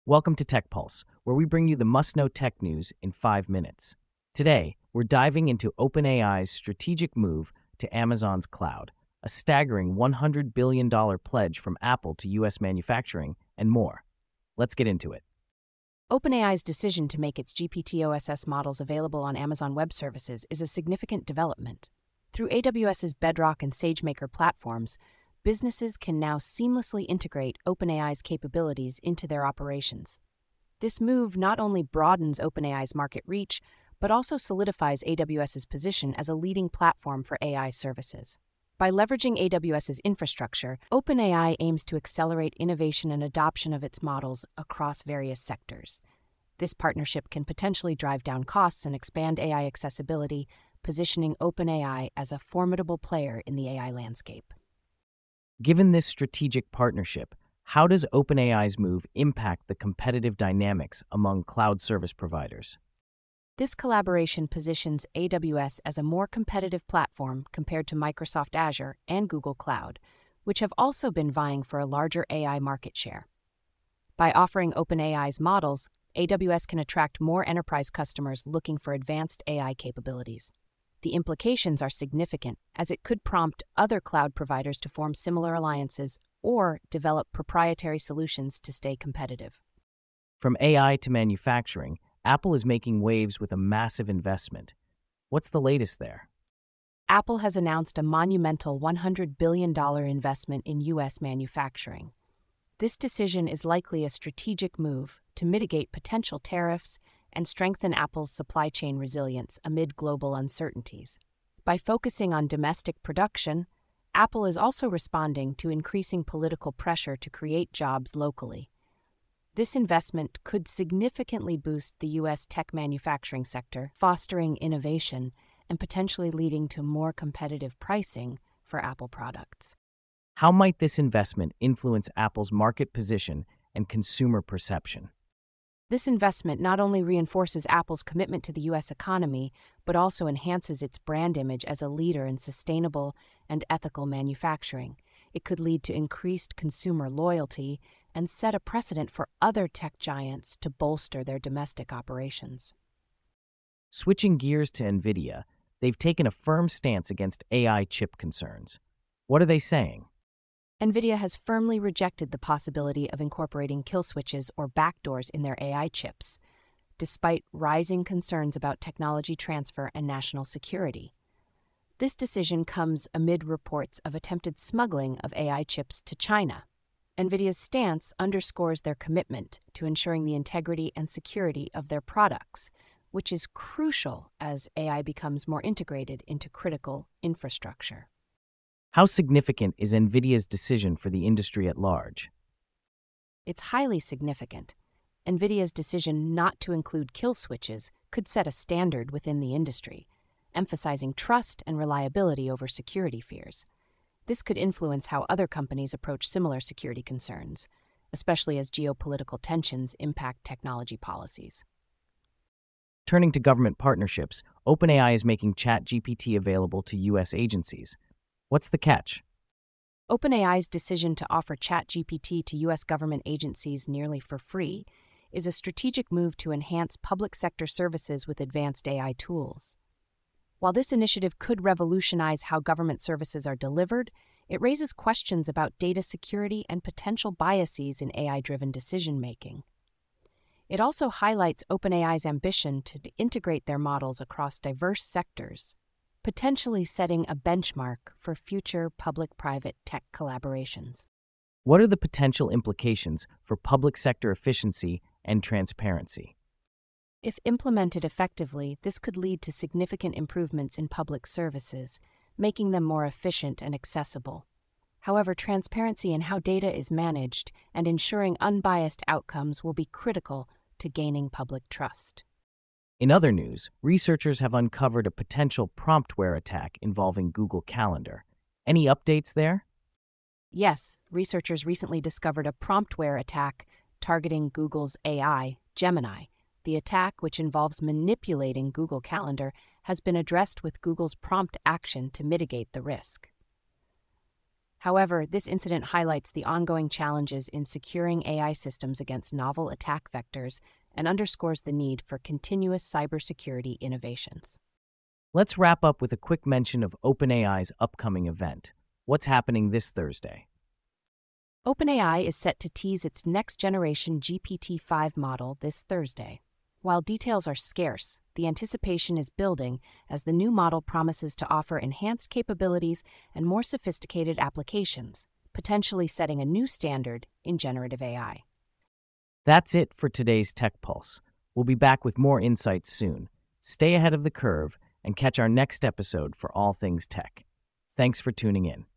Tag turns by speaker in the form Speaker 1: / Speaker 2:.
Speaker 1: Welcome to Tech Pulse, where we bring you the must-know tech news in 5 minutes. Today, we're diving into OpenAI's strategic move to Amazon's cloud, a staggering $100 billion pledge from Apple to U.S. manufacturing, and more. Let's get into it.
Speaker 2: OpenAI's decision to make its GPT-OSS models available on Amazon Web Services is a significant development. Through AWS's Bedrock and SageMaker platforms, businesses can now seamlessly integrate OpenAI's capabilities into their operations. This move not only broadens OpenAI's market reach, but also solidifies AWS's position as a leading platform for AI services. By leveraging AWS's infrastructure, OpenAI aims to accelerate innovation and adoption of its models across various sectors. This partnership can potentially drive down costs and expand AI accessibility, positioning OpenAI as a formidable player in the AI landscape.
Speaker 1: Given this strategic partnership, how does OpenAI's move impact the competitive dynamics among cloud service providers?
Speaker 2: This collaboration positions AWS as a more competitive platform compared to Microsoft Azure and Google Cloud, which have also been vying for a larger AI market share. By offering OpenAI's models, AWS can attract more enterprise customers looking for advanced AI capabilities. The implications are significant, as it could prompt other cloud providers to form similar alliances or develop proprietary solutions to stay competitive.
Speaker 1: From AI to manufacturing, Apple is making waves with a massive investment. What's the latest there?
Speaker 2: Apple has announced a monumental $100 billion investment in U.S. manufacturing. This decision is likely a strategic move to mitigate potential tariffs and strengthen Apple's supply chain resilience amid global uncertainties. By focusing on domestic production, Apple is also responding to increasing political pressure to create jobs locally. This investment could significantly boost the U.S. tech manufacturing sector, fostering innovation and potentially leading to more competitive pricing for Apple products.
Speaker 1: How might this investment influence Apple's market position and consumer perception?
Speaker 2: This investment not only reinforces Apple's commitment to the U.S. economy, but also enhances its brand image as a leader in sustainable and ethical manufacturing. It could lead to increased consumer loyalty and set a precedent for other tech giants to bolster their domestic operations.
Speaker 1: Switching gears to NVIDIA, they've taken a firm stance against AI chip concerns. What are they saying?
Speaker 2: NVIDIA has firmly rejected the possibility of incorporating kill switches or backdoors in their AI chips, despite rising concerns about technology transfer and national security. This decision comes amid reports of attempted smuggling of AI chips to China. NVIDIA's stance underscores their commitment to ensuring the integrity and security of their products, which is crucial as AI becomes more integrated into critical infrastructure.
Speaker 1: How significant is NVIDIA's decision for the industry at large?
Speaker 2: It's highly significant. NVIDIA's decision not to include kill switches could set a standard within the industry, emphasizing trust and reliability over security fears. This could influence how other companies approach similar security concerns, especially as geopolitical tensions impact technology policies.
Speaker 1: Turning to government partnerships, OpenAI is making ChatGPT available to U.S. agencies. What's the catch?
Speaker 2: OpenAI's decision to offer ChatGPT to U.S. government agencies nearly for free is a strategic move to enhance public sector services with advanced AI tools. While this initiative could revolutionize how government services are delivered, it raises questions about data security and potential biases in AI-driven decision-making. It also highlights OpenAI's ambition to integrate their models across diverse sectors, potentially setting a benchmark for future public-private tech collaborations.
Speaker 1: What are the potential implications for public sector efficiency and transparency?
Speaker 2: If implemented effectively, this could lead to significant improvements in public services, making them more efficient and accessible. However, transparency in how data is managed and ensuring unbiased outcomes will be critical to gaining public trust.
Speaker 1: In other news, researchers have uncovered a potential promptware attack involving Google Calendar. Any updates there?
Speaker 2: Yes, researchers recently discovered a promptware attack targeting Google's AI, Gemini. The attack, which involves manipulating Google Calendar, has been addressed with Google's prompt action to mitigate the risk. However, this incident highlights the ongoing challenges in securing AI systems against novel attack vectors and underscores the need for continuous cybersecurity innovations.
Speaker 1: Let's wrap up with a quick mention of OpenAI's upcoming event. What's happening this Thursday?
Speaker 2: OpenAI is set to tease its next-generation GPT-5 model this Thursday. While details are scarce, the anticipation is building as the new model promises to offer enhanced capabilities and more sophisticated applications, potentially setting a new standard in generative AI.
Speaker 1: That's it for today's Tech Pulse. We'll be back with more insights soon. Stay ahead of the curve and catch our next episode for all things tech. Thanks for tuning in.